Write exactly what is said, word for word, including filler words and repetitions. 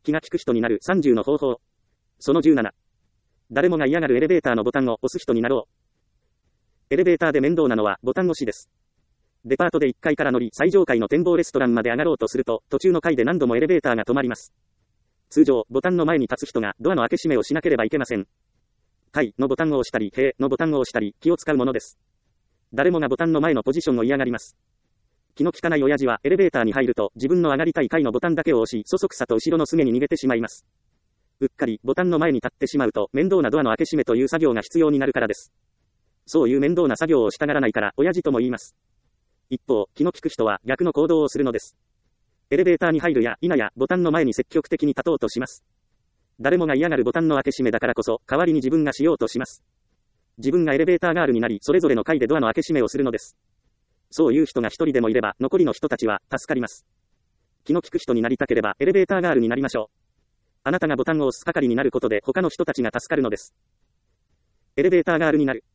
気が利く人になるさんじゅうの方法。そのじゅうなな。誰もが嫌がるエレベーターのボタンを押す人になろう。エレベーターで面倒なのはボタン押しです。デパートでいっかいから乗り最上階の展望レストランまで上がろうとすると、途中の階で何度もエレベーターが止まります。通常、ボタンの前に立つ人がドアの開け閉めをしなければいけません。階のボタンを押したり、閉のボタンを押したり、気を使うものです。誰もがボタンの前のポジションを嫌がります。気の利かない親父はエレベーターに入ると自分の上がりたい階のボタンだけを押し、そそくさと後ろの隅に逃げてしまいます。うっかりボタンの前に立ってしまうと面倒なドアの開け閉めという作業が必要になるからです。そういう面倒な作業をしたがらないから親父とも言います。一方、気の利く人は逆の行動をするのです。エレベーターに入るや否やボタンの前に積極的に立とうとします。誰もが嫌がるボタンの開け閉めだからこそ代わりに自分がしようとします。自分がエレベーターガールになりそれぞれの階でドアの開け閉めをするのです。そういう人が一人でもいれば残りの人たちは助かります。気の利く人になりたければエレベーターガールになりましょう。あなたがボタンを押す係になることで他の人たちが助かるのです。エレベーターガールになる。